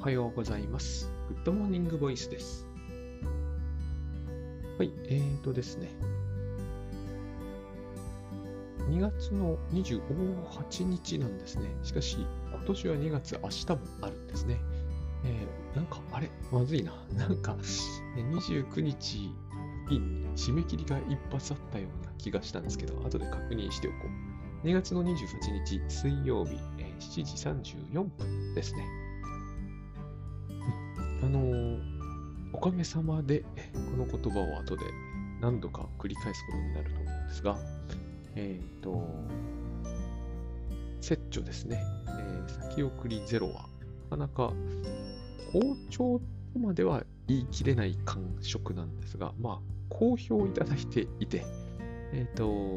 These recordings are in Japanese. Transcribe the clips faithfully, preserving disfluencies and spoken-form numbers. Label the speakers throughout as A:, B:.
A: はようございます。グッドモーニングボイスです。はい、えーとですね。にがつのにじゅうはちにちなんですね。しかし、今年はにがつ、明日もあるんですね。えー、なんか、あれまずいな。なんか、にじゅうくにちに締め切りが一発あったような気がしたんですけど、後で確認しておこう。にがつのにじゅうはちにち水曜日、えー、しちじさんじゅうよんぷんですね。あのー、おかげさまで、この言葉を後で何度か繰り返すことになると思うんですが、えっと、折調ですね。えー、先送りゼロは、なかなか好調とまでは言い切れない感触なんですが、まあ、好評いただいていて、えっと、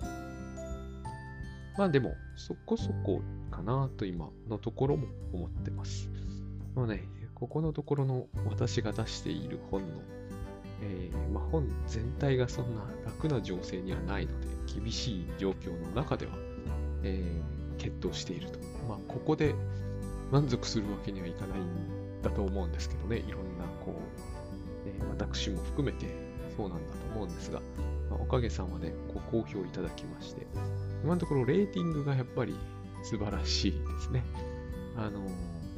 A: まあでも、そこそこかなと今のところも思ってます。まあね、ここのところの私が出している本の、えーまあ、本全体がそんな楽な情勢にはないので、厳しい状況の中では、えー、決闘していると。まあ、ここで満足するわけにはいかないんだと思うんですけどね、いろんな、こう、えー、私も含めてそうなんだと思うんですが、まあ、おかげさまでご好評いただきまして、今のところレーティングがやっぱり素晴らしいですね。あのー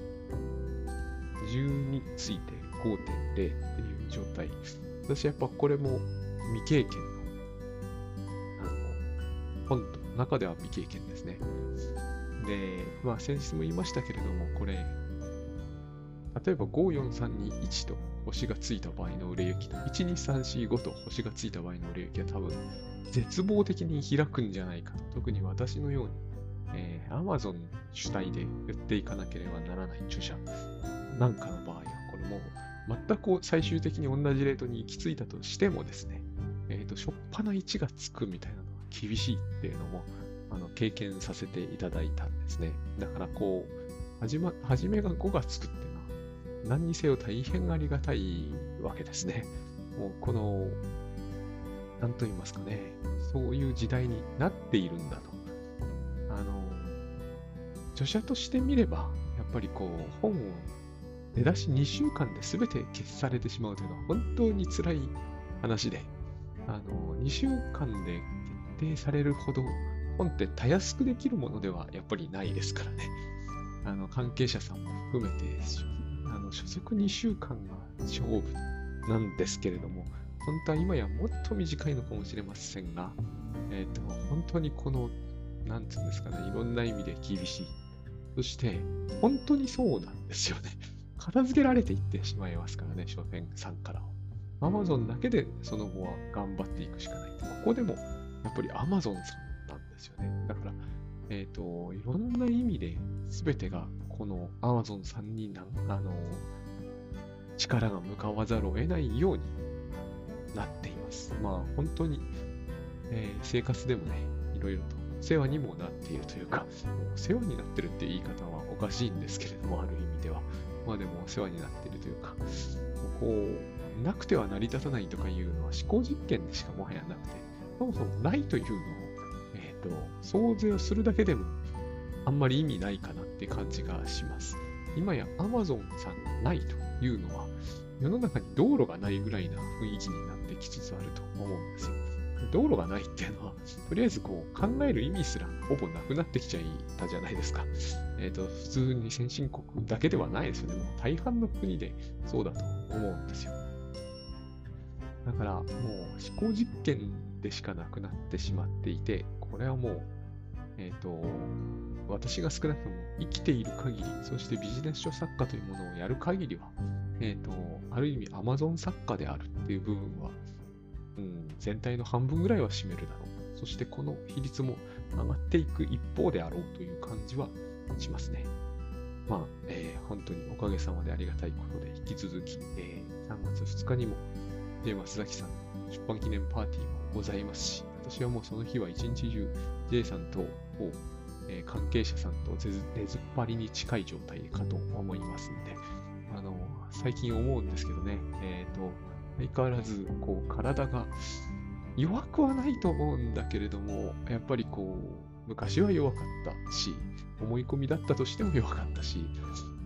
A: じゅうについて ごてんゼロ っていう状態。私やっぱこれも未経験の、あの、本の中では未経験ですね。で、まあ先日も言いましたけれども、これ、例えばご、よん、さん、に、いちと星がついた場合の売れ行きと、いち、に、さん、よん、ごと星がついた場合の売れ行きは多分、絶望的に開くんじゃないかと。特に私のように、えー、Amazon 主体で売っていかなければならない著者なんかの場合は、これもう全く最終的に同じレートに行き着いたとしてもですね、えっと、しょっぱないちがつくみたいなのは厳しいっていうのも、あの、経験させていただいたんですね。だからこう、はじま、はじめがごがつくっていうのは、何にせよ大変ありがたいわけですね。もうこの、なんと言いますかね、そういう時代になっているんだと。あの、著者として見れば、やっぱりこう、本を出だしにしゅうかんで全て消されてしまうというのは本当に辛い話で、あの、にしゅうかんで決定されるほど本ってたやすくできるものではやっぱりないですからね。あの、関係者さんも含めて、あの、所属にしゅうかんが勝負なんですけれども、本当は今やもっと短いのかもしれませんが、えっと、本当にこの、なんつうんですかね、いろんな意味で厳しい。そして、本当にそうなんですよね。片付けられていってしまいますからね、書店さんからは。Amazon だけでその後は頑張っていくしかない。ここでもやっぱり Amazon さんなんですよね。だから、えっと、いろんな意味で全てがこの Amazon さんになあの力が向かわざるを得ないようになっています。まあ本当に、えー、生活でもね、いろいろとお世話にもなっているというか、お世話になってるっていう言い方はおかしいんですけれども、ある意味では。まあでもお世話になっているというか、こう、なくては成り立たないとかいうのは思考実験でしかもはやなくて、そもそもないというのを、えっと、想像するだけでもあんまり意味ないかなって感じがします。今や Amazon さんがないというのは、世の中に道路がないぐらいな雰囲気になってきつつあると思うんですよ。道路がないっていうのは、とりあえずこう考える意味すらほぼなくなってきちゃいたじゃないですか。えっと、普通に先進国だけではないですよね。もう大半の国でそうだと思うんですよ。だからもう思考実験でしかなくなってしまっていて、これはもう、えっと、私が少なくとも生きている限り、そしてビジネス書作家というものをやる限りは、えっと、ある意味 Amazon 作家であるっていう部分は、うん、全体の半分ぐらいは占めるだろう。そしてこの比率も上がっていく一方であろうという感じはしますね。まあ、えー、本当におかげさまでありがたいことで、引き続き、えー、さんがつふつかにも J 松崎さんの出版記念パーティーもございますし、私はもうその日は一日中 J さんと、えー、関係者さんと出ずっ張りに近い状態かと思いますので、あの最近思うんですけどね、えっと、相変わらず、こう、体が弱くはないと思うんだけれども、やっぱりこう、昔は弱かったし、思い込みだったとしても弱かったし、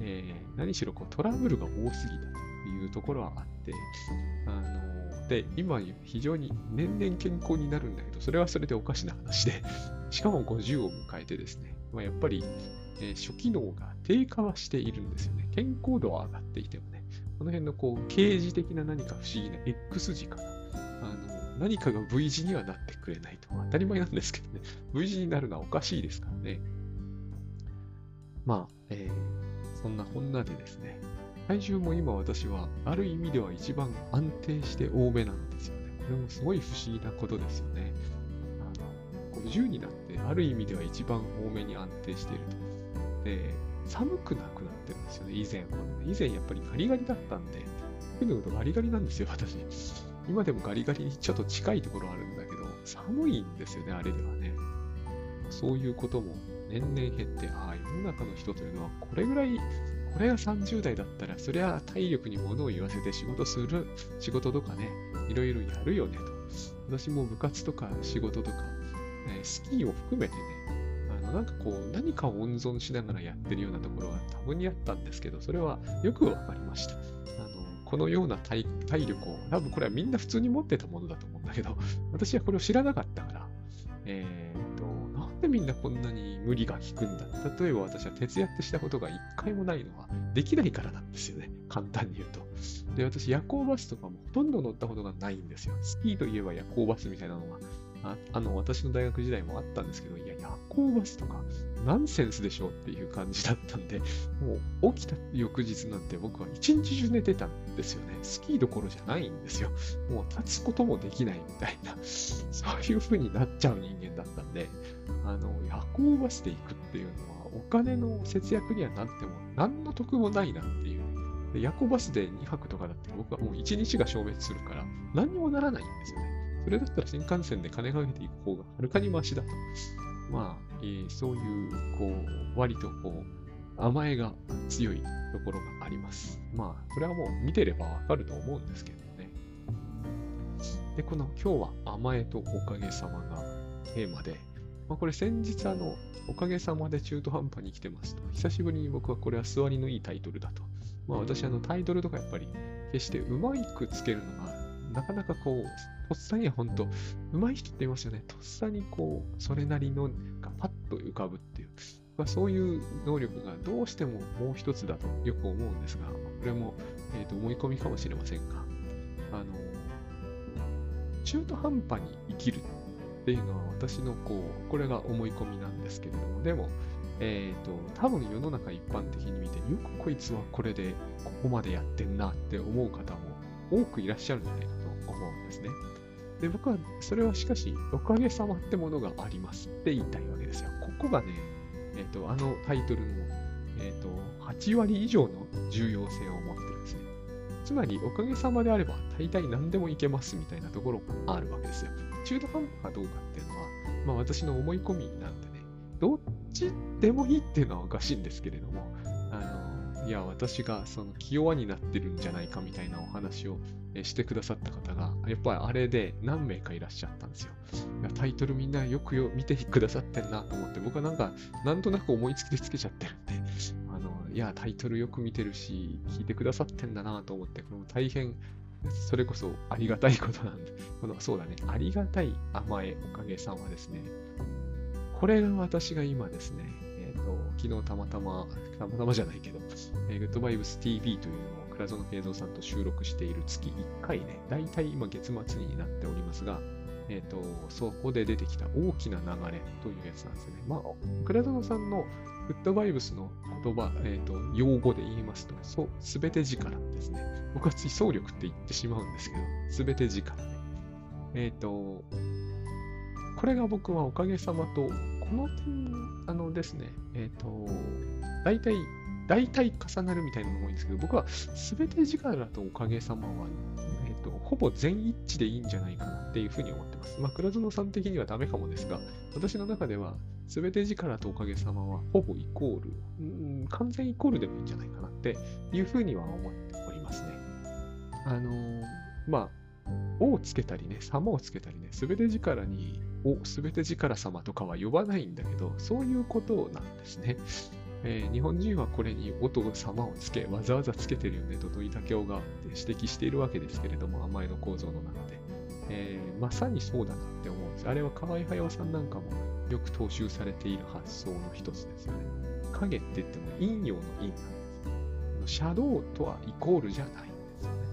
A: えー、何しろこうトラブルが多すぎたというところはあって、あので、今非常に年々健康になるんだけど、それはそれでおかしな話で、しかもごじゅうを迎えてですね、まあ、やっぱり、えー、初機能が低下はしているんですよね。健康度は上がっていてもね、この辺のこう、啓示的な何か不思議な X 字かな。あの何かが V 字にはなってくれないと。当たり前なんですけどね、V 字になるのはおかしいですからね。まあ、えー、そんなこんなでですね、体重も今私はある意味では一番安定して多めなんですよね。これもすごい不思議なことですよね。あのごじゅうになってある意味では一番多めに安定していると。で、寒くなくなってるんですよね、以前は、ね。以前やっぱりガリガリだったんで、服のことガリガリなんですよ、私。今でもガリガリにちょっと近いところあるんだけど、寒いんですよね、あれではね。そういうことも年々減って、ああ、世の中の人というのはこれぐらい、これがさんじゅう代だったら、そりゃ体力に物を言わせて仕事する、仕事とかね、いろいろやるよねと。私も部活とか仕事とか、えースキーを含めてね、あのなんかこう、何かを温存しながらやってるようなところが多分にあったんですけど、それはよくわかりました。あのこのような 体, 体力を、多分これはみんな普通に持ってたものだと思うんだけど、私はこれを知らなかったから、えーと、なんでみんなこんなに無理が効くんだ。例えば私は徹夜ってしたことが一回もないのはできないからなんですよね。簡単に言うと。で、私夜行バスとかもほとんど乗ったことがないんですよ。スキーといえば夜行バスみたいなのが、あ, あの私の大学時代もあったんですけど、いや、夜行バスとかナンセンスでしょっていう感じだったんで、もう起きた翌日なんて僕は一日中寝てたんですよね。スキーどころじゃないんですよ。もう立つこともできないみたいな、そういう風になっちゃう人間だったんで、あの、夜行バスで行くっていうのはお金の節約にはなっても何の得もないなっていう。で夜行バスでにはくとかだって僕はもういちにちが消滅するから何にもならないんですよね。それだったら新幹線で金かけていく方がはるかにマシだと。まあ、えー、そういう、こう、割とこう、甘えが強いところがあります。まあ、これはもう見てればわかると思うんですけどね。で、この今日は甘えとおかげさまがテーマで、まあ、これ先日あの、おかげさまで中途半端に来てますと、久しぶりに僕はこれは座りのいいタイトルだと。まあ私あのタイトルとかやっぱり決してうまくつけるのがなかなかこう、とっさには本当、うまい人って言いますよね。とっさにこう、それなりのがパッと浮かぶっていう。まあ、そういう能力がどうしてももう一つだとよく思うんですが、これも、えー、と思い込みかもしれませんが、あの、中途半端に生きるっていうのは私のこう、これが思い込みなんですけれども、でも、えっと、多分世の中一般的に見て、よくこいつはこれでここまでやってんなって思う方も多くいらっしゃるんじゃないかと思うんですね。で、僕はそれはしかし、おかげさまってものがありますって言いたいわけですよ。ここがね、えっと、あのタイトルの、えっと、はちわり以上の重要性を持ってるんですね。つまり、おかげさまであれば、大体何でもいけますみたいなところがあるわけですよ。中途半端かどうかっていうのは、まあ私の思い込みなんでね、どっちでもいいっていうのはおかしいんですけれども、あの、いや、私がその気弱になってるんじゃないかみたいなお話をしてくださった方が、やっぱりあれで何名かいらっしゃったんですよ。いやタイトルみんなよくよ見てくださってんなと思って、僕はなんか、なんとなく思いつきでつけちゃってるんで、あの、いや、タイトルよく見てるし、聞いてくださってんだなと思って、これも大変、それこそありがたいことなんで、このそうだね、ありがたい甘えおかげさまですね。これが私が今ですね、えっと、昨日たまたま、たまたまじゃないけど、えー、グッドバイブス ティーブイ というのを倉園慶三さんと収録している月いっかいね、だいたい今月末になっておりますが、えっと、そこで出てきた大きな流れというやつなんですね。まあ、倉園さんのグッドバイブスの言葉、えっと、用語で言いますと、そう、すべて力ですね。僕はつい総力って言ってしまうんですけど、すべて力ね。えっと、これが僕はおかげさまと、この点、あのですね、えっと、大体、大体重なるみたいなのも多いんですけど、僕はすべて力とおかげさまは、えっと、ほぼ全一致でいいんじゃないかなっていうふうに思ってます。まあ、倉園さん的にはダメかもですが、私の中では、すべて力とおかげさまは、ほぼイコール、うん、完全イコールでもいいんじゃないかなっていうふうには思っておりますね。あのー、まあ、をつけたりね、様をつけたりね、すべて力に、お、すべて力様とかは呼ばないんだけど、そういうことなんですね。 えー日本人はこれに音様をつけ、わざわざつけてるよねと土井武雄が指摘しているわけですけれども、甘えの構造の中で。えーまさにそうだなって思うんです。あれは河合駿さんなんかもよく踏襲されている発想の一つですよね。影って言っても陰陽の陰なんです。シャドウとはイコールじゃないんですよね。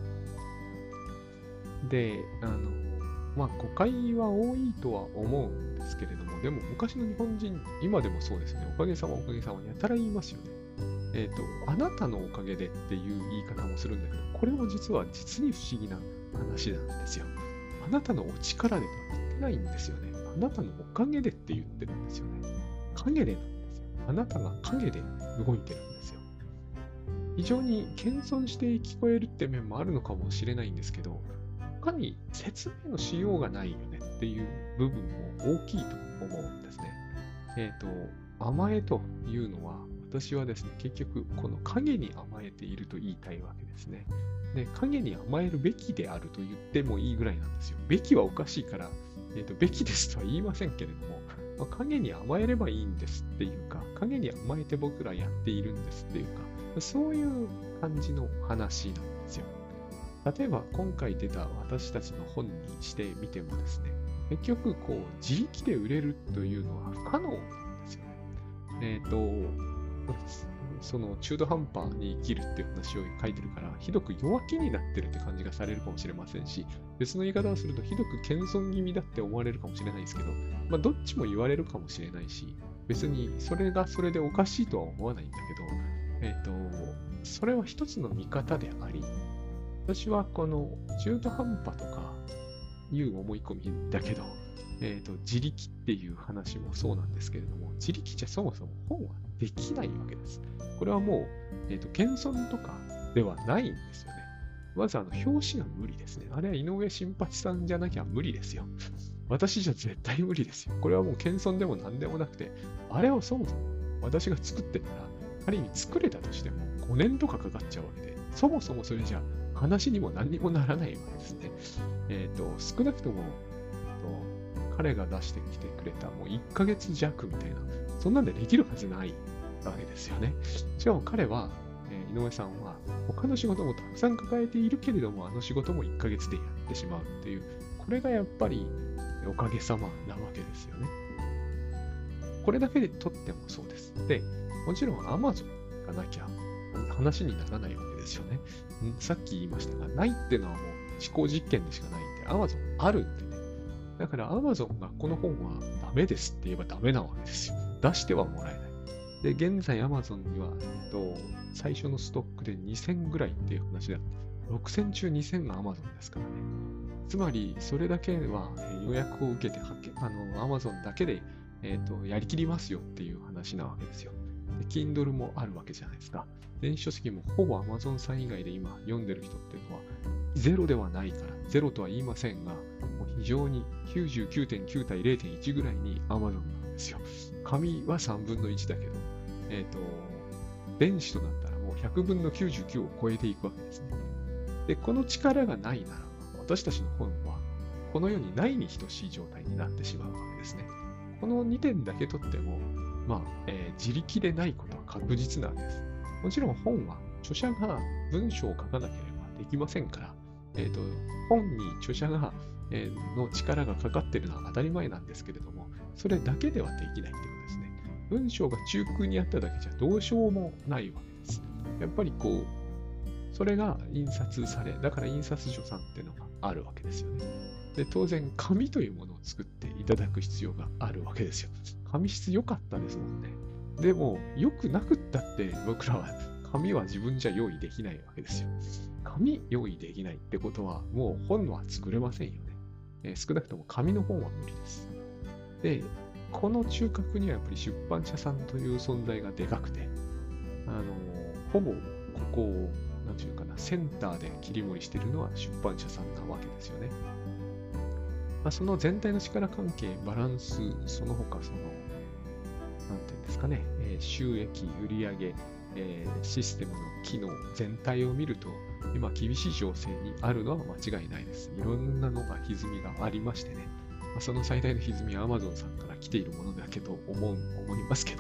A: で、あの、まあ、誤解は多いとは思うんですけれども、でも昔の日本人、今でもそうですね、おかげさまおかげさまやたら言いますよね。えっと、あなたのおかげでっていう言い方もするんだけど、これも実は実に不思議な話なんですよ。あなたのお力でとは言ってないんですよね。あなたのおかげでって言ってるんですよね。影でなんですよ。あなたが影で動いてるんですよ。非常に謙遜して聞こえるって面もあるのかもしれないんですけど、他に説明のしようがないよねっていう部分も大きいと思うんですね。えっと、甘えというのは、私はですね、結局、この影に甘えていると言いたいわけですね。で、影に甘えるべきであると言ってもいいぐらいなんですよ。べきはおかしいから、えっと、べきですとは言いませんけれども、まあ、影に甘えればいいんですっていうか、影に甘えて僕らやっているんですっていうか、そういう感じの話なんですよ。例えば今回出た私たちの本にしてみてもですね、結局こう自力で売れるというのは不可能なんですよね。えっと、その中途半端に生きるっていう話を書いてるから、ひどく弱気になってるって感じがされるかもしれませんし、別の言い方をするとひどく謙遜気味だって思われるかもしれないですけど、まあどっちも言われるかもしれないし、別にそれがそれでおかしいとは思わないんだけど、えっと、それは一つの見方であり、私はこの中途半端とかいう思い込みだけど、えっと、自力っていう話もそうなんですけれども、自力じゃそもそも本はできないわけです。これはもう、えっと、謙遜とかではないんですよね。まずあの、表紙が無理ですね。あれは井上新八さんじゃなきゃ無理ですよ。私じゃ絶対無理ですよ。これはもう謙遜でも何でもなくて、あれをそもそも私が作ってたら、仮に作れたとしてもごねんとかかかっちゃうわけで、そもそもそれじゃ話にも何にもならないわけですね。えっと、少なくとも、と彼が出してきてくれたもういっかげつ弱みたいな、そんなんでできるはずないわけですよね。しかも彼は、えー井上さんは他の仕事もたくさん抱えているけれども、あの仕事もいっかげつでやってしまうっていう、これがやっぱりおかげさまなわけですよね。これだけでとってもそうです。で、もちろん Amazon がなきゃ話にならないわけですよね。さっき言いましたが、ないっていうのはもう思考実験でしかないんで、Amazon あるんでね。だから Amazon がこの本はダメですって言えばダメなわけですよ。出してはもらえない。で、現在 Amazon には、えっと、最初のストックでにせんぐらいっていう話だ。ろくせん中にせんが Amazon ですからね。つまり、それだけはえー予約を受けて、はけあの Amazon だけで、えっと、やりきりますよっていう話なわけですよ。で Kindle もあるわけじゃないですか。電子書籍もほぼ Amazon さん以外で今読んでる人っていうのはゼロではないから、ゼロとは言いませんが、もう非常に きゅうじゅうきゅうてんきゅう 対 れいてんいちぐらいに Amazon なんですよ。紙はさんぶんのいちだけど、えっと、電子となったらもうひゃくぶんのきゅうじゅうきゅうを超えていくわけですね。で、この力がないならば、私たちの本はこの世にないに等しい状態になってしまうわけですね。このにてんだけとっても、まあ、えー自力でないことは確実なわけです。もちろん本は著者が文章を書かなければできませんから、えーと、本に著者が、えーの力がかかっているのは当たり前なんですけれども、それだけではできないってことですね。文章が中空にあっただけじゃどうしようもないわけです。やっぱりこう、それが印刷され、だから印刷所さんっていうのがあるわけですよね。で、当然、紙というものを作っていただく必要があるわけですよ。紙質良かったですもんね。でも、良くなくったって僕らは紙は自分じゃ用意できないわけですよ。紙用意できないってことは、もう本は作れませんよね。えー少なくとも紙の本は無理です。で、この中核にはやっぱり出版社さんという存在がでかくて、あのーほぼここを、なんていうかな、センターで切り盛りしているのは出版社さんなわけですよね。まあ、その全体の力関係、バランス、その他、その、なんていうんですかね、えー収益、売上、えーシステムの機能全体を見ると、今厳しい情勢にあるのは間違いないです。いろんなのが歪みがありましてね、まあ、その最大の歪みは Amazon さんから来ているものだけど思う、思いますけど、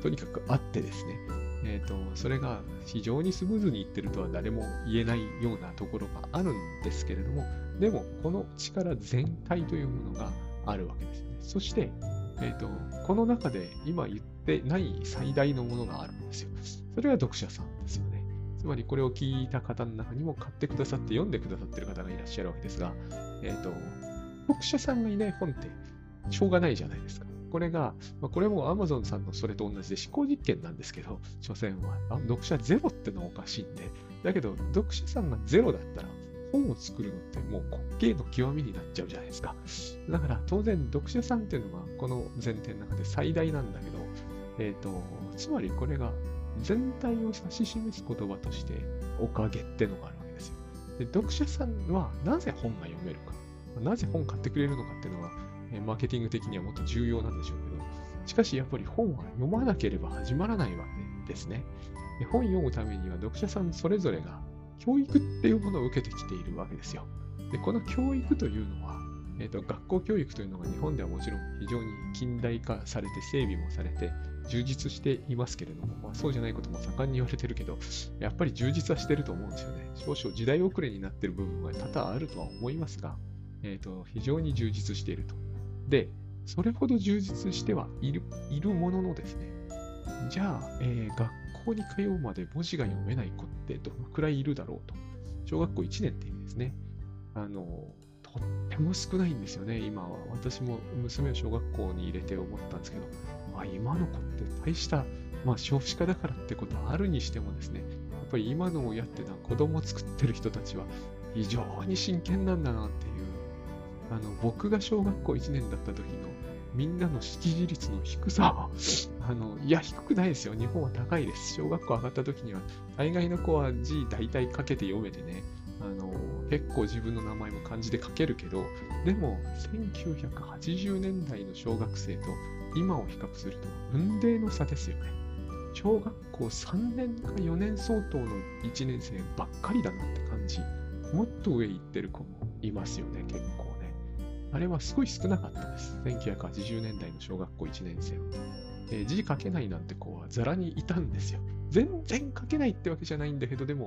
A: とにかくあってですね、えっと、それが非常にスムーズにいってるとは誰も言えないようなところがあるんですけれども、でも、この力全体というものがあるわけですね。そして、えっと、この中で今言ってない最大のものがあるんですよ。それは読者さんですよね。つまりこれを聞いた方の中にも買ってくださって読んでくださってる方がいらっしゃるわけですが、えっと、読者さんがいない本ってしょうがないじゃないですか。これが、まあ、これも Amazon さんのそれと同じで思考実験なんですけど、所詮はあ読者ゼロってのはおかしいんで、だけど読者さんがゼロだったら本を作るのってもう滑稽の極みになっちゃうじゃないですか。だから当然読者さんっていうのはこの前提の中で最大なんだけど、えっと、つまりこれが全体を指し示す言葉としておかげってのがあるわけですよ。で、読者さんはなぜ本が読めるか、なぜ本買ってくれるのかっていうのは、マーケティング的にはもっと重要なんでしょうけど、しかしやっぱり本は読まなければ始まらないわけですね。で、本読むためには読者さんそれぞれが教育っていうものを受けてきているわけですよ。で、この教育というのは、えーと、学校教育というのが日本ではもちろん非常に近代化されて整備もされて充実していますけれども、まあ、そうじゃないことも盛んに言われてるけど、やっぱり充実はしてると思うんですよね。少々時代遅れになっている部分は多々あるとは思いますが、えーと、非常に充実していると。で、それほど充実してはいる、いるもののですね、じゃあ、えー、学校に通うまで文字が読めない子ってどのくらいいるだろうと。小学校いちねんって意味ですね。あの、とっても少ないんですよね、今は。私も娘を小学校に入れて思ったんですけど、あ、今の子って大した、まあ少子化だからってことはあるにしてもですね、やっぱり今の親ってのは子供を作ってる人たちは非常に真剣なんだなっていう、あの、僕が小学校いちねんだった時のみんなの識字率の低さは、あの、いや、低くないですよ。日本は高いです。小学校上がった時には、大概の子は字大体書けて読めてね、あの、結構自分の名前も漢字で書けるけど、でも、せんきゅうひゃくはちじゅうねんだいの小学生と今を比較すると、雲泥の差ですよね。小学校さんねんかよねん相当のいちねん生ばっかりだなって感じ。もっと上行ってる子もいますよね、結構ね。あれはすごい少なかったです。せんきゅうひゃくはちじゅうねんだいの小学校いちねん生は。えー、字書けないなんて子はザラにいたんですよ。全然書けないってわけじゃないんだけど、でも、うん、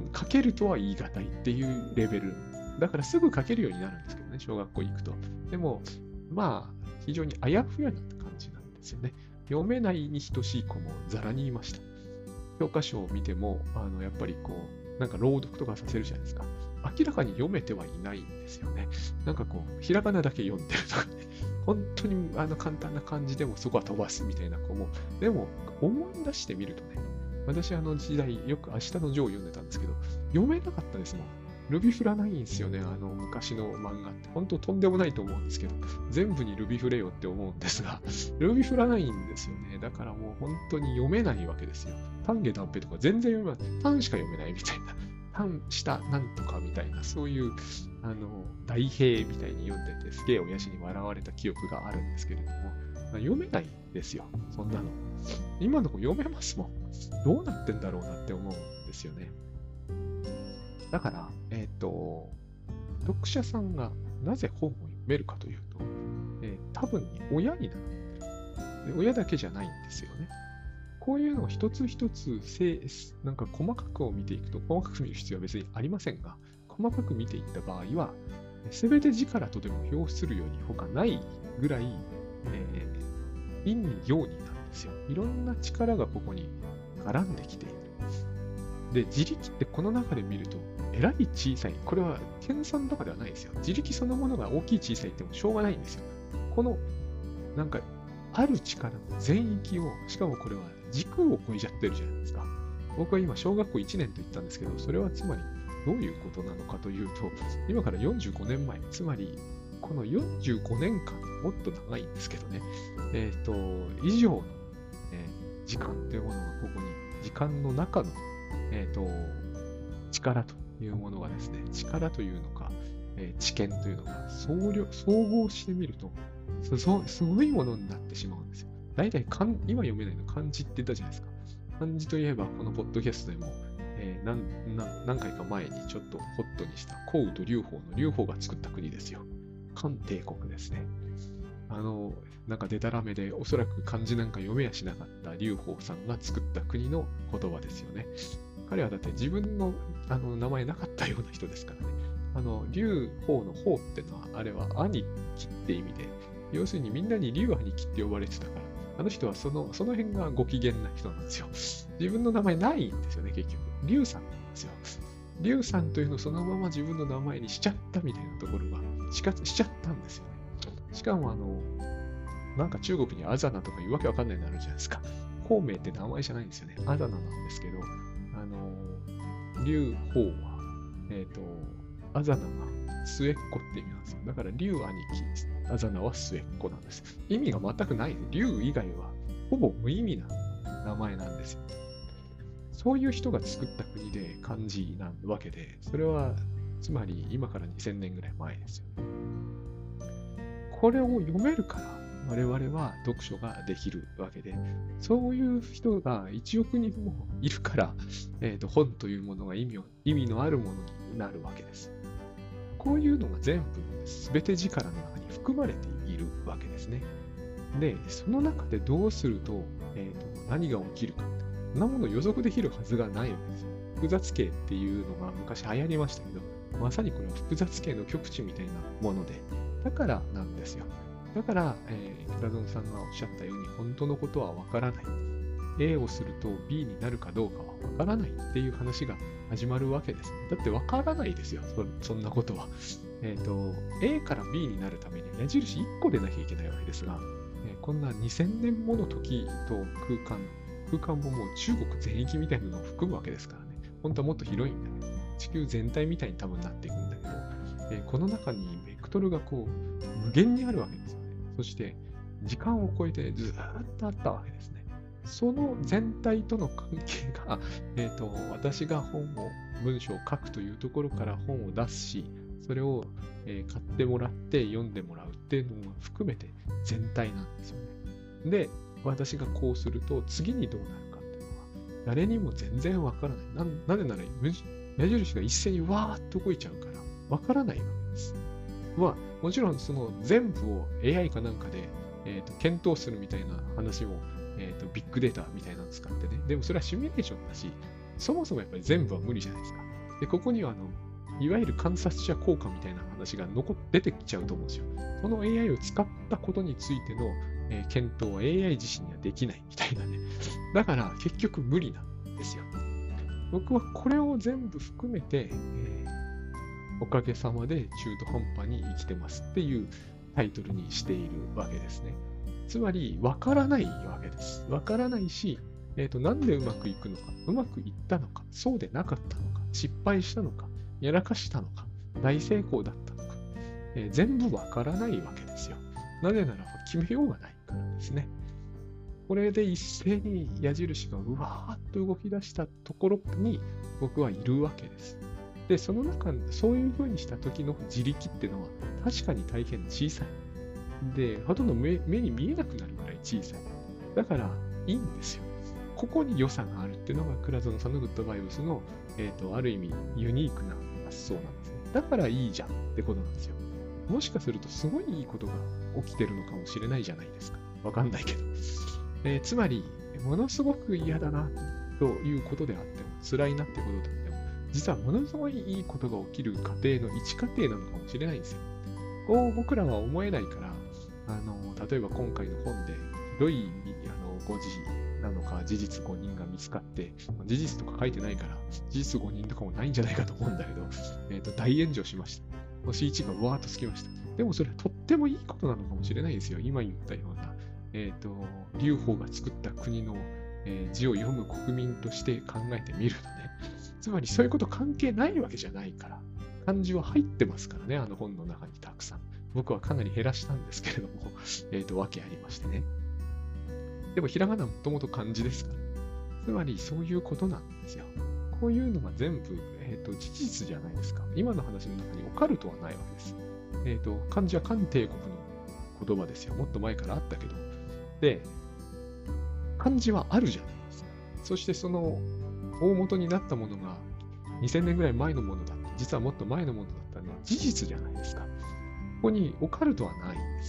A: 書けるとは言い難いっていうレベル。だからすぐ書けるようになるんですけどね、小学校行くと。でも、まあ、非常にあやふやな感じなんですよね。読めないに等しい子もザラにいました。教科書を見ても、あの、やっぱりこう、なんか朗読とかさせるじゃないですか。明らかに読めてはいないんですよね。なんかこう、ひらがなだけ読んでるとかね。本当にあの簡単な漢字でもそこは飛ばすみたいな子も、でも思い出してみるとね、私あの時代よく明日のジョーを読んでたんですけど、読めなかったですもん。ルビ振らないんですよね、あの昔の漫画って。本当とんでもないと思うんですけど、全部にルビ振れよって思うんですが、ルビ振らないんですよね。だからもう本当に読めないわけですよ。丹下断平とか全然読めない。単しか読めないみたいな。単したなんとかみたいな、そういうあの大平みたいに読んでて、すげえ親父に笑われた記憶があるんですけれども、読めないんですよ、そんなの。今の子読めますもん。どうなってんだろうなって思うんですよね。だから、えっと、読者さんがなぜ本を読めるかというと、えー、多分に親になる。親だけじゃないんですよね。こういうのを一つ一つ、なんか細かくを見ていくと、細かく見る必要は別にありませんが、細かく見ていった場合は、すべて力とでも表するように他ないぐらい、えー、陰に陽になるんですよ。いろんな力がここに絡んできている。で、自力ってこの中で見ると、えらい小さい。これは計算とかではないですよ。自力そのものが大きい小さいってもしょうがないんですよ。この、なんか、ある力の全域を、しかもこれは時空を超えちゃってるじゃないですか。僕は今、小学校いちねんと言ったんですけど、それはつまりどういうことなのかというと、今からよんじゅうごねんまえ、つまり、このよんじゅうごねんかん、もっと長いんですけどね、えっと、以上の、えー、時間というものがここに、時間の中の、えっと、力というものがですね、力というのか、えー、知見というのか、総量、総合してみると、そすごいものになってしまうんですよ。大体かん、今読めないの漢字って言ったじゃないですか。漢字といえば、このポッドキャストでも、えー、何, 何, 何回か前にちょっとホットにした、項羽と劉邦の劉邦が作った国ですよ。漢帝国ですね。 あの、なんかデタラメで、おそらく漢字なんか読めやしなかった劉邦さんが作った国の言葉ですよね。彼はだって自分の、あの名前なかったような人ですからね。あの、劉邦の邦ってのは、あれは兄貴って意味で、要するにみんなに劉兄貴って呼ばれてたから、あの人はその、その辺がご機嫌な人なんですよ。自分の名前ないんですよね、結局。劉さんなんですよ。劉さんというのをそのまま自分の名前にしちゃったみたいなところが、しかしちゃったんですよね。しかもあの、なんか中国にアザナとかいうわけわかんないのあるじゃないですか。孔明って名前じゃないんですよね。アザナなんですけど、あの、劉邦は、えっ、ー、と、アザナが末っ子って意味なんですよ。だから劉兄貴、アザナは末っ子なんです。意味が全くない。劉以外はほぼ無意味な名前なんですよ。そういう人が作った国で漢字なわけで、それはつまり今からにせんねんぐらい前ですよね。これを読めるから我々は読書ができるわけで、そういう人がいちおくにんもいるから、えーと、本というものが意味を、意味のあるものになるわけです。こういうのが全部全て力の中に含まれているわけですね。で、その中でどうすると、えーと、何が起きるか。そんなもの予測できるはずがないわけですよ。複雑形っていうのが昔流行りましたけど、まさにこれは複雑形の極致みたいなもので、だからなんですよ。だから、えー、倉園さんがおっしゃったように、本当のことはわからない。A をすると B になるかどうかはわからないっていう話が始まるわけです。だってわからないですよ、そ, そんなことは。えっと、A から B になるために矢印いっこでなきゃいけないわけですが、えー、こんなにせんねんもの時と空間、空間ももう中国全域みたいなのを含むわけですからね。本当はもっと広いんだけど、地球全体みたいに多分なっていくんだけど、えー、この中にベクトルがこう無限にあるわけですよね。そして時間を超えてずーっとあったわけですね。その全体との関係が、えーと、私が本を、文章を書くというところから本を出すし、それを、えー、買ってもらって読んでもらうっていうのも含めて全体なんですよね。で、私がこうすると次にどうなるかっていうのは誰にも全然わからない。な、なぜなら矢印が一斉にわーっと動いちゃうからわからないわけです。まあ、もちろんその全部を エーアイ かなんかで、えーと、検討するみたいな話も、えーと、ビッグデータみたいなのを使ってね。でもそれはシミュレーションだし、そもそもやっぱり全部は無理じゃないですか。で、ここにはあの、いわゆる観察者効果みたいな話が残出てきちゃうと思うんですよ。その エーアイ を使ったことについての、えー、検討は エーアイ 自身にはできないみたいなね。だから結局無理なんですよ。僕はこれを全部含めて、えー、おかげさまで中途半端に生きてますっていうタイトルにしているわけですね。つまり、わからないわけです。わからないし、えっと、なんでうまくいくのか、うまくいったのか、そうでなかったのか、失敗したのか、やらかしたのか、大成功だったのか、えー、全部わからないわけですよ。なぜなら決めようがないからですね。これで一斉に矢印がうわーっと動き出したところに僕はいるわけです。で、その中、そういう風にした時の自力っていうのは確かに大変小さい。で、ほとんど 目, 目に見えなくなるぐらい小さい。だからいいんですよ。ここに良さがあるっていうのが倉園さんのグッドバイブスの、えーと、ある意味ユニークな発想なんですね。だからいいじゃんってことなんですよ。もしかするとすごいいいことが起きてるのかもしれないじゃないですか。わかんないけど。えー、つまり、ものすごく嫌だなということであっても、辛いなってことであっても、実はものすごいいいことが起きる過程の一過程なのかもしれないんですよ。こう僕らは思えないから、あの例えば今回の本でひどいあの誤字なのか事実誤認が見つかって、事実とか書いてないから事実誤認とかもないんじゃないかと思うんだけど、えーと、大炎上しました。星いちがわーっとつきました。でもそれはとってもいいことなのかもしれないですよ。今言ったような、えーと、劉邦が作った国の、えー、字を読む国民として考えてみるとね、つまりそういうこと関係ないわけじゃないから、漢字は入ってますからね、あの本の中にたくさん。僕はかなり減らしたんですけれども、えっと、訳ありましてね。でも、ひらがなはもともと漢字ですから。つまり、そういうことなんですよ。こういうのが全部、えっと、事実じゃないですか。今の話の中にオカルトはないわけです。えっと、漢字は漢帝国の言葉ですよ。もっと前からあったけど。で、漢字はあるじゃないですか。そして、その大元になったものがにせんねんぐらい前のものだった。実はもっと前のものだったのは事実じゃないですか。ここにオカルトはないんですよね。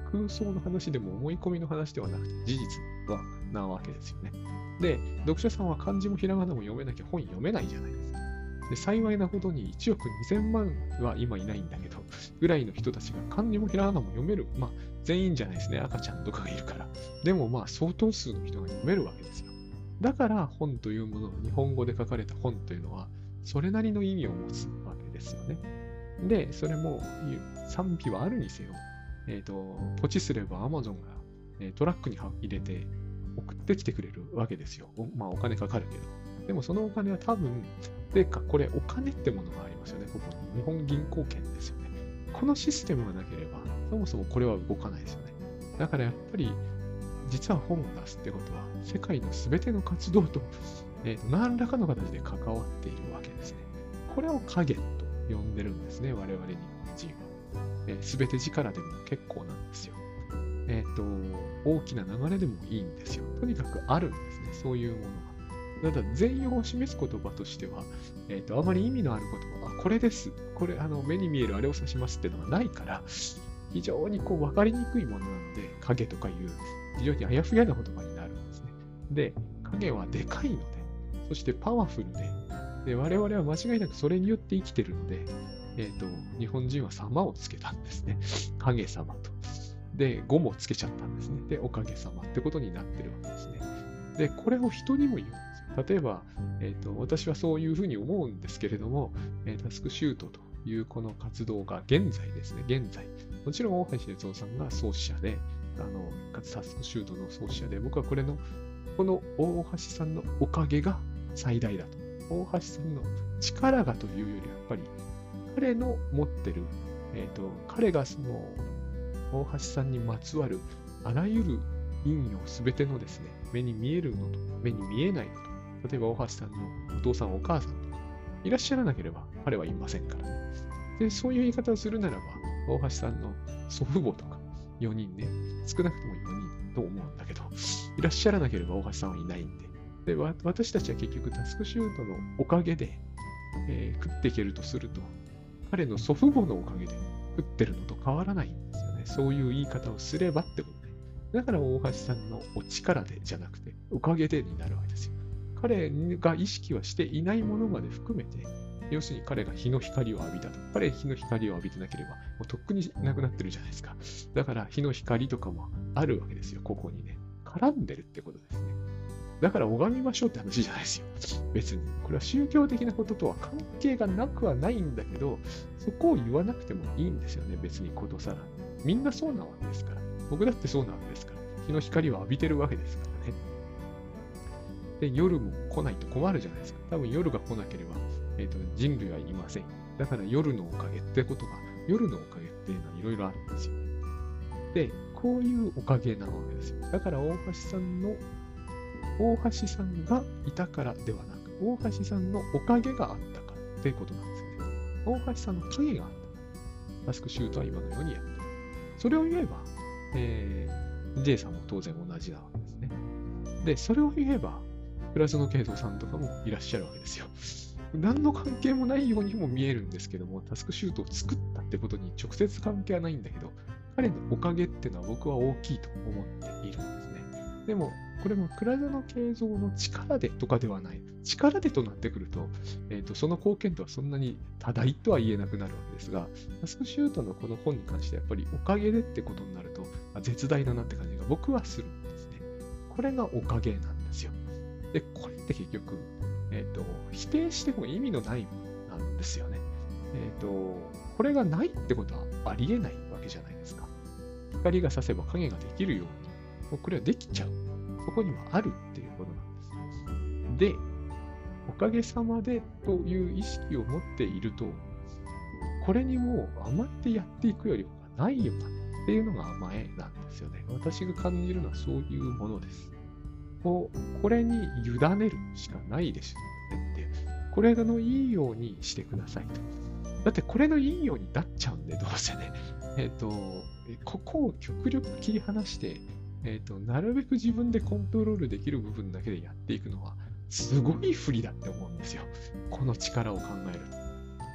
A: 空想の話でも思い込みの話ではなくて事実はなわけですよね。で、読者さんは漢字もひらがなも読めなきゃ本読めないじゃないですか。で、幸いなことにいちおくにせんまんは今いないんだけど、ぐらいの人たちが漢字もひらがなも読める。まあ、全員じゃないですね。赤ちゃんとかがいるから。でもまあ、相当数の人が読めるわけですよ。だから本というもの、日本語で書かれた本というのは、それなりの意味を持つわけですよね。で、それも賛否はあるにせよ、えっと、ポチすれば Amazon が、えートラックに入れて送ってきてくれるわけですよ。おまあ、お金かかるけど。でもそのお金は多分、でか、これお金ってものがありますよね。ここに。日本銀行券ですよね。このシステムがなければ、そもそもこれは動かないですよね。だからやっぱり、実は本を出すってことは、世界の全ての活動と、えーと、何らかの形で関わっているわけですね。これを影と呼んでるんですね、我々日本人は。えー、全て力でも結構なんですよ。えっと、大きな流れでもいいんですよ。とにかくあるんですね、そういうものが。ただ、全容を示す言葉としては、えっと、あまり意味のある言葉、あ、これです。これ、あの、目に見えるあれを指しますっていうのがないから、非常にこう分かりにくいものなので、影とかいう、非常にあやふやな言葉になるんですね。で、影はでかいので、そしてパワフルで、で我々は間違いなくそれによって生きているので、えっと、日本人は様をつけたんですね。影様と。で、語もつけちゃったんですね。で、おかげさまってことになってるわけですね。で、これを人にも言うんですよ。例えば、えっと、私はそういうふうに思うんですけれども、えータスクシュートというこの活動が現在ですね、現在。もちろん大橋哲夫さんが創始者で、あの、タスクシュートの創始者で、僕はこれの、この大橋さんのおかげが最大だと。大橋さんの力がというより、やっぱり彼の持ってる、えっと、彼がその、大橋さんにまつわるあらゆる因果すべてのですね、目に見えるのと目に見えないのと、例えば大橋さんのお父さんお母さんとか、いらっしゃらなければ彼はいませんからね。で、そういう言い方をするならば、大橋さんの祖父母とかよにんね、少なくともよにんと思うんだけど、いらっしゃらなければ大橋さんはいないんで。で、わ私たちは結局タスクシュートのおかげで、えー食っていけるとすると、彼の祖父母のおかげで食ってるのと変わらないんですよね。そういう言い方をすればってことで。だから大橋さんのお力でじゃなくて、おかげでになるわけですよ。彼が意識はしていないものまで含めて、要するに彼が日の光を浴びたと。彼日の光を浴びてなければ、もうとっくになくなってるじゃないですか。だから日の光とかもあるわけですよ、ここにね。絡んでるってことですね。だから拝みましょうって話じゃないですよ。別に。これは宗教的なこととは関係がなくはないんだけど、そこを言わなくてもいいんですよね、別にことさら。みんなそうなわけですから。僕だってそうなわけですから。日の光を浴びてるわけですからね。で、夜も来ないと困るじゃないですか。多分夜が来なければ、えーと、人類はいません。だから夜のおかげってことが、夜のおかげっていうのはいろいろあるんですよ。で、こういうおかげなわけですよ。だから大橋さんの大橋さんがいたからではなく、大橋さんのおかげがあったからっていうことなんですよね。大橋さんの影があった。タスクシュートは今のようにやってる。それを言えば、えー、J さんも当然同じなわけですね。で、それを言えば、プラスの慶三さんとかもいらっしゃるわけですよ。何の関係もないようにも見えるんですけども、タスクシュートを作ったってことに直接関係はないんだけど、彼のおかげっていうのは僕は大きいと思っているんですね。でも、これも倉田の慶三の力でとかではない。力でとなってくると、えーと、その貢献とはそんなに多大とは言えなくなるわけですが、タスクシュートのこの本に関してやっぱりおかげでってことになると、絶大だなって感じが僕はするんですね。これがおかげなんですよ。で、これって結局、えーと、否定しても意味のないものなんですよね。えっと、これがないってことはありえないわけじゃないですか。光が差せば影ができるように、もうこれはできちゃう。そこにはあるっていうことなんです。で、おかげさまでという意識を持っていると、これにもう甘えてやっていくよりはないよなっていうのが甘えなんですよね。私が感じるのはそういうものです。こうこれに委ねるしかないですよねって。これのいいようにしてくださいと。だってこれのいいようになっちゃうんで、どうせね。えっと、ここを極力切り離して、えっと、なるべく自分でコントロールできる部分だけでやっていくのは、すごい不利だって思うんですよ。この力を考えると。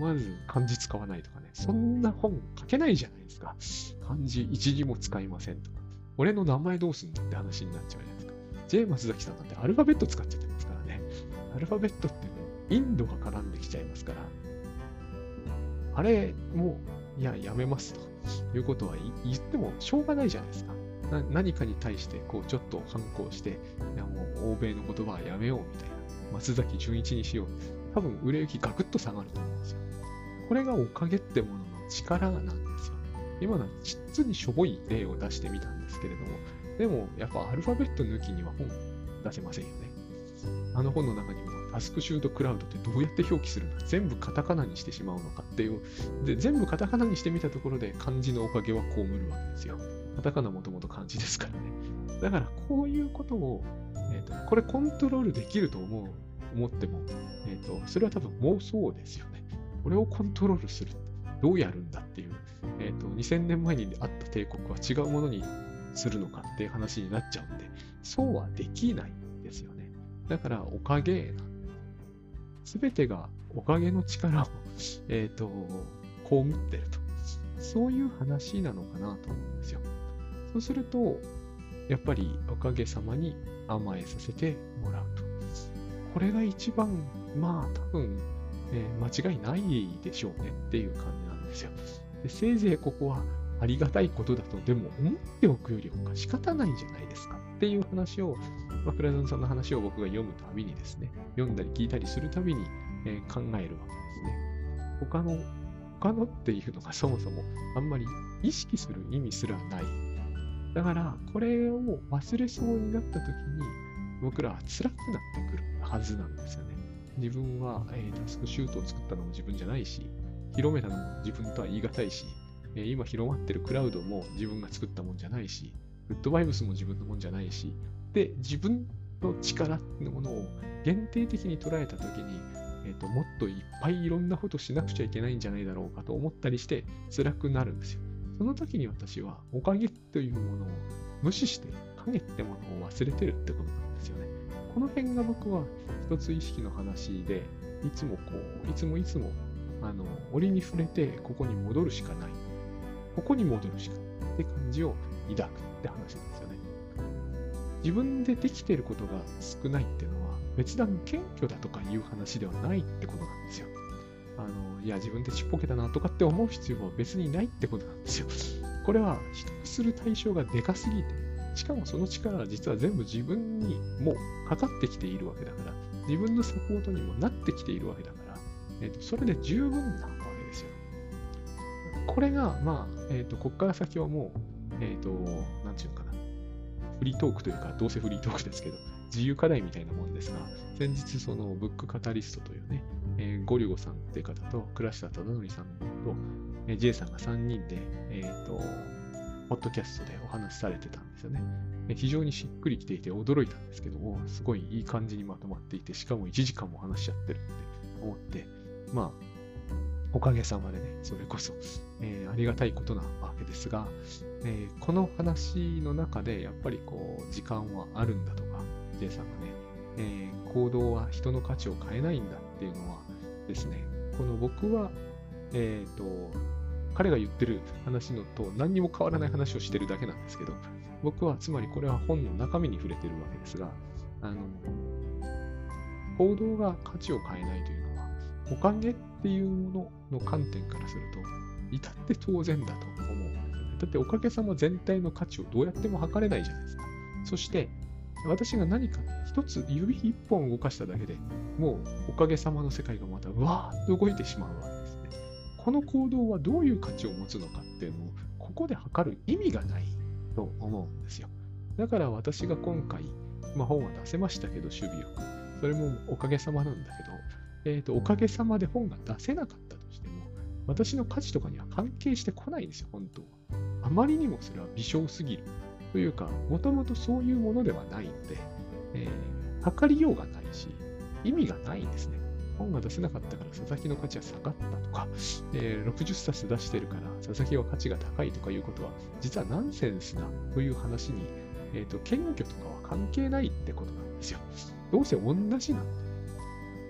A: まず漢字使わないとかね。そんな本書けないじゃないですか。漢字一字も使いませんとか。俺の名前どうすんだって話になっちゃうじゃないですか。J 松崎さんなんてアルファベット使っちゃってますからね。アルファベットってもうインドが絡んできちゃいますから。あれ、もう、いや、やめますということは言ってもしょうがないじゃないですか。な何かに対して、こう、ちょっと反抗して、いや、もう、欧米の言葉はやめようみたいな。松崎純一にしよう。多分、売れ行きガクッと下がると思うんですよ。これがおかげってものの力なんですよ。今のは実にしょぼい例を出してみたんですけれども、でも、やっぱアルファベット抜きには本出せませんよね。あの本の中にも、タスクシュートクラウドってどうやって表記するのか、全部カタカナにしてしまうのかっていう、で、全部カタカナにしてみたところで漢字のおかげは被るわけですよ。カタカナもともと漢字ですからね。だからこういうことを、えっと、これコントロールできると思う、思っても、えっと、それは多分妄想ですよね。これをコントロールする。どうやるんだっていう、えっと、にせんねんまえにあった帝国は違うものにするのかっていう話になっちゃうんで、そうはできないんですよね。だからおかげなんすべてがおかげの力を、えっと、被ってると。そういう話なのかなと思うんですよ。そうすると、やっぱりおかげさまに甘えさせてもらうと。これが一番、まあ多分、えー、間違いないでしょうねっていう感じなんですよ。でせいぜいここはありがたいことだとでも思っておくより他仕方ないじゃないですかっていう話を、まあ、クラザンさんの話を僕が読むたびにですね、読んだり聞いたりするたびに、えー、考えるわけですね。他の、他のっていうのがそもそもあんまり意識する意味すらない。だから、これを忘れそうになった時に、僕らは辛くなってくるはずなんですよね。自分は、えー、タスクシュートを作ったのも自分じゃないし、広めたのも自分とは言い難いし、えー、今広まってるクラウドも自分が作ったもんじゃないし、グッドバイブスも自分のもんじゃないし、で、自分の力のものを限定的に捉えたときに、えーと、もっといっぱいいろんなことしなくちゃいけないんじゃないだろうかと思ったりして辛くなるんですよ。その時に私はおかげというものを無視して影ってものを忘れてるってことなんですよね。この辺が僕は一つ意識の話で、いつもこう、いつもいつもあの折に触れてここに戻るしかない。ここに戻るしかないって感じを抱くって話なんですよね。自分でできていることが少ないっていうのは別段謙虚だとかいう話ではないってことなんですよ。あの、いや自分でちっぽけだなとかって思う必要は別にないってことなんですよ。これは比較する対象がでかすぎて、しかもその力は実は全部自分にもうかかってきているわけだから、自分のサポートにもなってきているわけだから、えーと、それで十分なわけですよ。これが、まあ、えっと、こっから先はもう、えっと、なんていうのかな。フリートークというか、どうせフリートークですけど、自由課題みたいなもんですが、先日、その、ブックカタリストというね、えー、ゴリュゴさんっていう方と、倉下忠則さんと、えー、J さんがさんにんで、えっと、ポッドキャストでお話しされてたんですよね。えー、非常にしっくりきていて驚いたんですけども、すごいいい感じにまとまっていて、しかもいちじかんも話しちゃってるって思って、まあ、おかげさまでね、それこそ、えー、ありがたいことなわけですが、えー、この話の中でやっぱりこう、時間はあるんだとか、J さんがね、えー、行動は人の価値を変えないんだっていうのはですね、この僕は、えっと、彼が言ってる話のと何にも変わらない話をしてるだけなんですけど、僕はつまりこれは本の中身に触れてるわけですが、あの、行動が価値を変えないというのは、おかげっていうものの観点からすると、至って当然だと思うんですよね。だっておかげさま全体の価値をどうやっても測れないじゃないですか。そして、私が何か一つ指一本動かしただけでもうおかげさまの世界がまたうわーっと動いてしまうわけですね。この行動はどういう価値を持つのかっていうのをここで測る意味がないと思うんですよ。だから私が今回、まあ、本は出せましたけど守備よく。それもおかげさまなんだけど、えーと、おかげさまで本が出せなかったとしても、私の価値とかには関係してこないんですよ、本当は。あまりにもそれは微小すぎる。というか、もともとそういうものではないので、えー、測りようがないし、意味がないんですね。本が出せなかったから佐々木の価値は下がったとか、えー、ろくじゅっさつ出してるから佐々木は価値が高いとかいうことは、実はナンセンスだという話に、えーと、謙虚とかは関係ないってことなんですよ。どうせ同じなんで、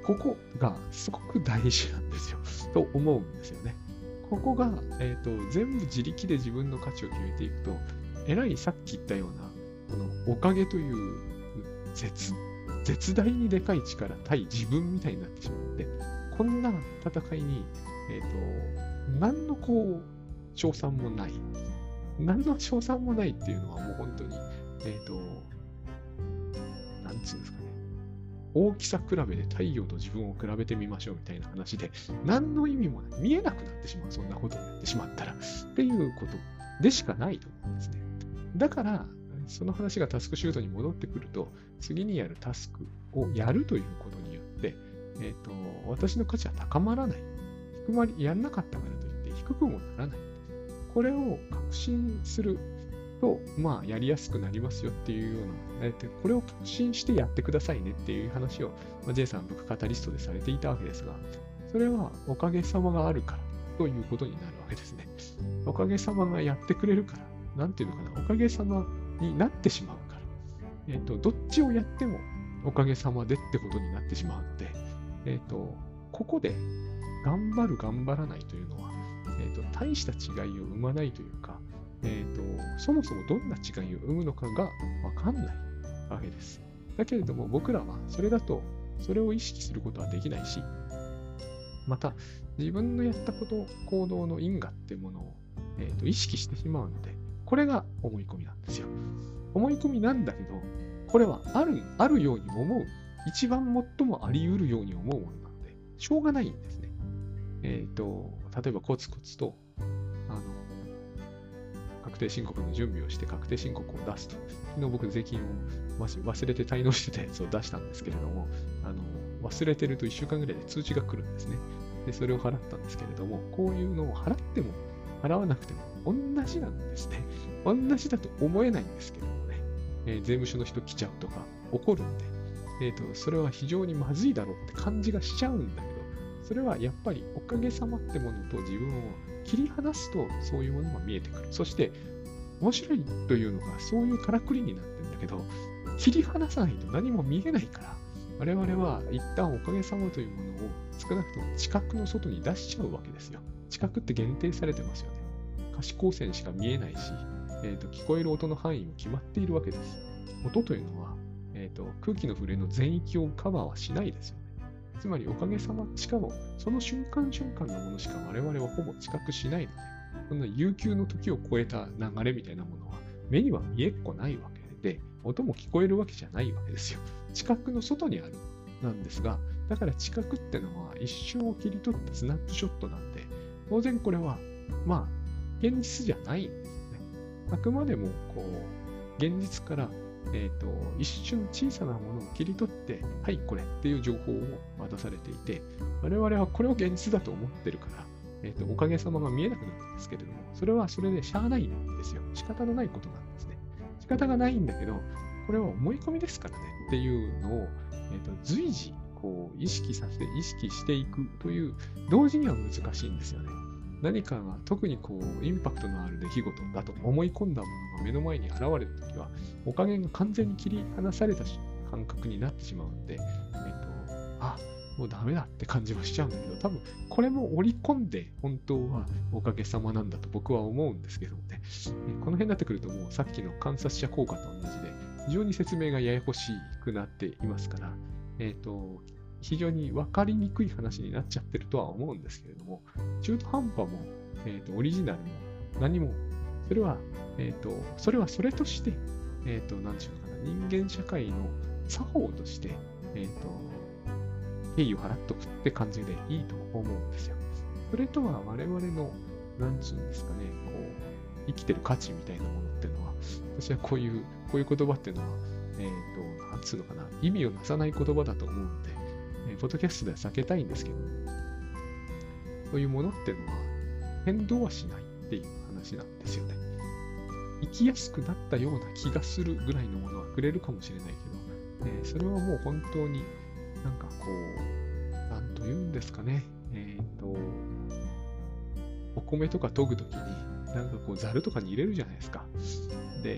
A: ここがすごく大事なんですよ。と思うんですよね。ここが、えーと、全部自力で自分の価値を決めていくと、えらいさっき言ったような、このおかげという絶、絶大にでかい力対自分みたいになってしまって、こんな戦いに、えーと、何のこう、賞賛もない。何の賞賛もないっていうのはもう本当に、えっと、なんつうんですかね。大きさ比べで太陽と自分を比べてみましょうみたいな話で、何の意味もない。見えなくなってしまう。そんなことになってしまったら。っていうことでしかないと思うんですね。だから、その話がタスクシュートに戻ってくると、次にやるタスクをやるということによって、えっと、私の価値は高まらない。低まり、やんなかったからといって低くもならない。これを確信すると、まあ、やりやすくなりますよっていうような、これを確信してやってくださいねっていう話を、まあ、J さん、僕、カタリストでされていたわけですが、それはおかげさまがあるからということになるわけですね。おかげさまがやってくれるから、なんていうのかな、おかげさまになってしまうから、えっと、どっちをやってもおかげさまでってことになってしまうので、えっと、ここで頑張る、頑張らないというのは、えーと、大した違いを生まないというか、えーと、そもそもどんな違いを生むのかがわかんないわけです。だけれども僕らはそれだとそれを意識することはできないし、また自分のやったこと、行動の因果ってものを、えーと、意識してしまうので、これが思い込みなんですよ。思い込みなんだけど、これはある、あるように思う、一番最もあり得るように思うものなので、しょうがないんですね。えっと、例えばコツコツと、あの、確定申告の準備をして確定申告を出すと。昨日僕税金を忘れて滞納してたやつを出したんですけれども、あの、忘れてるといっしゅうかんぐらいで通知が来るんですね。で、それを払ったんですけれども、こういうのを払っても払わなくても同じなんですね。同じだと思えないんですけどもね、えー、税務署の人来ちゃうとか怒るんで、えっと、それは非常にまずいだろうって感じがしちゃうんだけど、それはやっぱりおかげさまってものと自分を切り離すとそういうものが見えてくる。そして面白いというのがそういうからくりになってるんだけど、切り離さないと何も見えないから、我々は一旦おかげさまというものを少なくとも知覚の外に出しちゃうわけですよ。知覚って限定されてますよね。可視光線しか見えないし、えーと、聞こえる音の範囲も決まっているわけです。音というのは、えーと、空気の触れの全域をカバーはしないですよね。つまりおかげさま、しかもその瞬間瞬間のものしか我々はほぼ知覚しないので、こんな悠久の時を超えた流れみたいなものは目には見えっこないわけで、音も聞こえるわけじゃないわけですよ。知覚の外にあるなんですが、だから知覚ってのは一瞬を切り取ったスナップショットなんで、当然これは、まあ、現実じゃないんですよね。あくまでも、こう、現実からえーと、一瞬小さなものを切り取って、はい、これっていう情報を渡されていて、我々はこれを現実だと思ってるから、えーと、おかげさまが見えなくなるんですけれども、それはそれでしゃあないんですよ。仕方のないことなんですね。仕方がないんだけど、これは思い込みですからねっていうのを、えーと、随時こう意識させて、意識していくという、同時には難しいんですよね。何かが特にこうインパクトのある出来事だと思い込んだものが目の前に現れたときは、おかげが完全に切り離された感覚になってしまうので、えっと、あ、もうダメだって感じはしちゃうんだけど、多分これも織り込んで本当はおかげさまなんだと僕は思うんですけどもね。この辺になってくるともうさっきの観察者効果と同じで、非常に説明がややこしくなっていますから、えっと、非常に分かりにくい話になっちゃってるとは思うんですけれども、中途半端も、えーと、オリジナルも何も、それは、えーと、それはそれとして、えっと、なんていうのかな、人間社会の作法として、えっと、敬意を払っとくって感じでいいと思うんですよ。それとは我々の、なんつうんですかね、こう、生きてる価値みたいなものっていうのは、私はこういう、こういう言葉っていうのは、えっと、なんつうのかな、意味をなさない言葉だと思うんで、ポッドキャストでは避けたいんですけど、そういうものっていうのは変動はしないっていう話なんですよね。生きやすくなったような気がするぐらいのものはくれるかもしれないけど、えー、それはもう本当になんかこう、なんと言うんですかね、えっと、お米とか研ぐときに、なんかこう、ざるとかに入れるじゃないですか。で、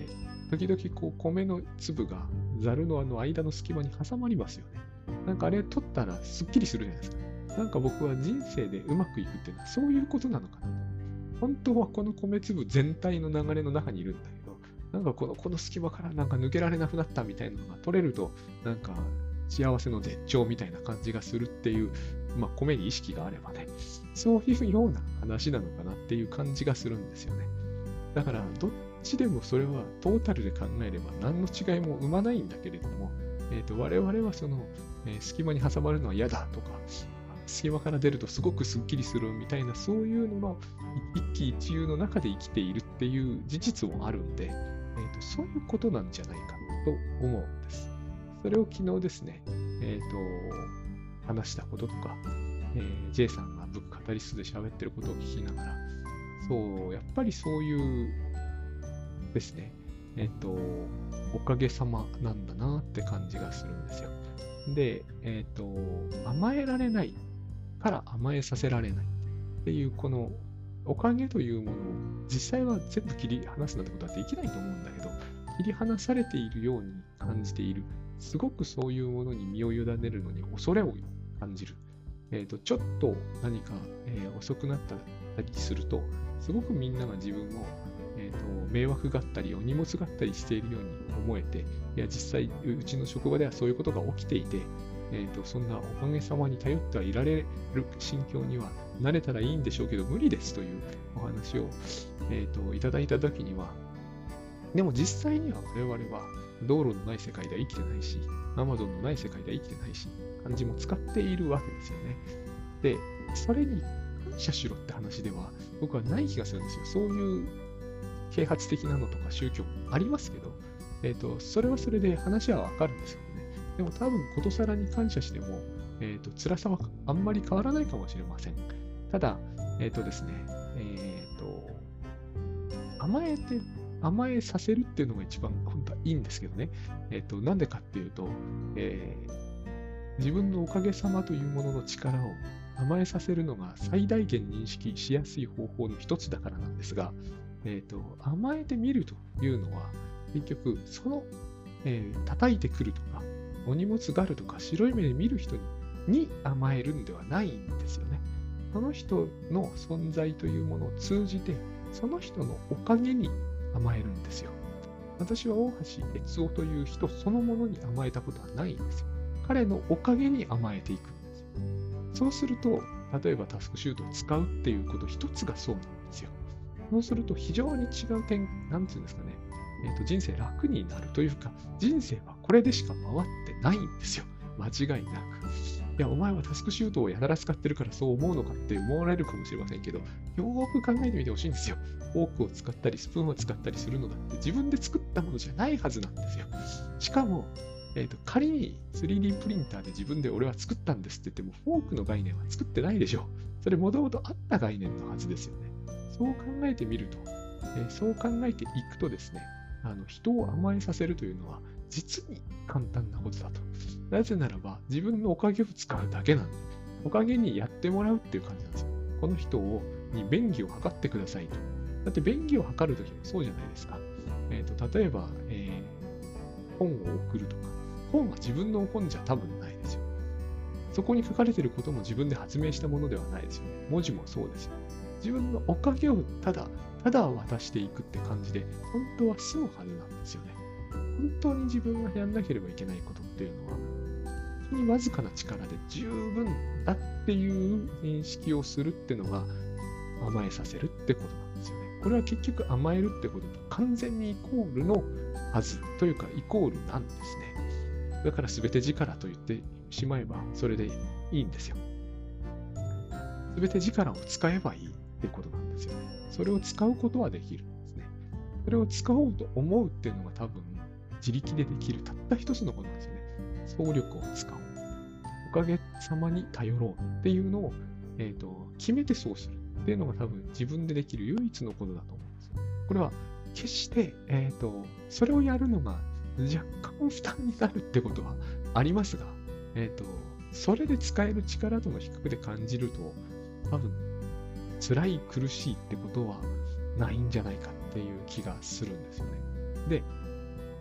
A: 時々こう米の粒がザルのあの間の隙間に挟まりますよね。なんかあれ取ったらすっきりするじゃないですか。なんか僕は人生でうまくいくっていうのはそういうことなのかなと。本当はこの米粒全体の流れの中にいるんだけど、なんかこのこの隙間からなんか抜けられなくなったみたいなのが取れると、なんか幸せの絶頂みたいな感じがするっていう、まあ米に意識があればね、そういうような話なのかなっていう感じがするんですよね。だからどっちでもそれはトータルで考えれば何の違いも生まないんだけれども、えーと、我々はその、えー隙間に挟まるのは嫌だとか、隙間から出るとすごくスッキリするみたいな、そういうのの一喜一憂の中で生きているっていう事実もあるんで、えーと、そういうことなんじゃないかと思うんです。それを昨日ですね、えーと、話したこととか、えー、J さんがブックカタリストで喋ってることを聞きながら、そう、やっぱりそういうですね、えっと、おかげさまなんだなって感じがするんですよ。で、えっと、甘えられないから甘えさせられないっていう、このおかげというものを実際は全部切り離すなんてことはできないと思うんだけど、切り離されているように感じている。すごくそういうものに身を委ねるのに恐れを感じる。えっと、ちょっと何か、えー遅くなったりすると、すごくみんなが自分をえーと、迷惑があったり、お荷物があったりしているように思えて、いや、実際、うちの職場ではそういうことが起きていて、えーと、そんなおかげさまに頼ってはいられる心境には慣れたらいいんでしょうけど、無理ですというお話を、えーと、いただいたときには、でも実際には我々は道路のない世界では生きてないし、Amazon のない世界では生きてないし、漢字も使っているわけですよね。で、それに感謝しろって話では、僕はない気がするんですよ。そういう啓発的なのとか宗教もありますけど、えっと、それはそれで話はわかるんですよね。でも多分、ことさらに感謝しても、えっと、辛さはあんまり変わらないかもしれません。ただ、えっとですね、えっと、甘えて、甘えさせるっていうのが一番本当はいいんですけどね。えっと、なんでかっていうと、えー自分のおかげさまというものの力を甘えさせるのが最大限認識しやすい方法の一つだからなんですが、えーと、甘えてみるというのは、結局、その、えー叩いてくるとか、お荷物があるとか、白い目で見る人にに甘えるんではないんですよね。その人の存在というものを通じて、その人のおかげに甘えるんですよ。私は大橋悦夫という人そのものに甘えたことはないんですよ。彼のおかげに甘えていくんですよ。そうすると、例えばタスクシュートを使うっていうこと一つがそうなんですよ。そうすると非常に違う点、なんていうんですかね、えーと、人生楽になるというか、人生はこれでしか回ってないんですよ。間違いなく。いや、お前はタスクシュートをやたら使ってるからそう思うのかって思われるかもしれませんけど、よーく考えてみてほしいんですよ。フォークを使ったり、スプーンを使ったりするのだって自分で作ったものじゃないはずなんですよ。しかも、えーと、仮に スリーディー プリンターで自分で俺は作ったんですって言っても、フォークの概念は作ってないでしょ。それもともとあった概念のはずですよね。そう考えてみると、えーそう考えていくとですね、あの人を甘えさせるというのは実に簡単なことだと。なぜならば自分のおかげを使うだけなんで、おかげにやってもらうっていう感じなんですよ。この人をに便宜を図ってくださいと。だって便宜を図るときもそうじゃないですか。えーと、例えば、えー本を送るとか、本は自分の本じゃ多分ないですよ。そこに書かれていることも自分で発明したものではないですよね。文字もそうですよ。自分のおかげをただ、ただ渡していくって感じで、本当は済むはずなんですよね。本当に自分がやんなければいけないことっていうのは、本当にわずかな力で十分だっていう認識をするっていうのが甘えさせるってことなんですよね。これは結局甘えるってことと完全にイコールのはずというかイコールなんですね。だから全て力と言ってしまえばそれでいいんですよ。全て力を使えばいいってことなんですよね。それを使うことはできるんですね。それを使おうと思うっていうのが多分自力でできるたった一つのことなんですよね。総力を使おう。おかげさまに頼ろうっていうのを、えーと、決めてそうするっていうのが多分自分でできる唯一のことだと思うんですよ。これは決して、えーと、それをやるのが若干負担になるってことはありますが、えーと、それで使える力との比較で感じると、多分辛い苦しいってことはないんじゃないかっていう気がするんですよね。で、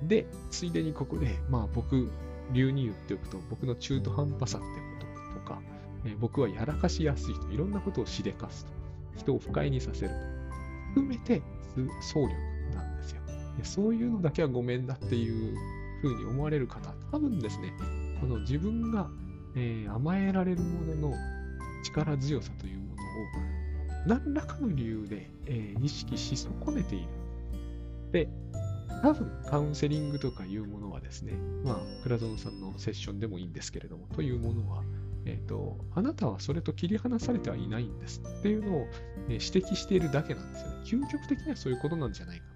A: で、ついでにここで、まあ僕流に言っておくと、僕の中途半端さってこととか、えー僕はやらかしやすいと、いろんなことをしでかすと、人を不快にさせると、含めて総力なんですよ。でそういうのだけはごめんだっていうふうに思われる方、多分ですね、この自分が、えー甘えられるものの力強さというものを、何らかの理由で、えー意識し損ねている。で、多分カウンセリングとかいうものはですね、まあ、倉園さんのセッションでもいいんですけれども、というものは、えっと、あなたはそれと切り離されてはいないんですっていうのを、えー指摘しているだけなんですよね。究極的にはそういうことなんじゃないか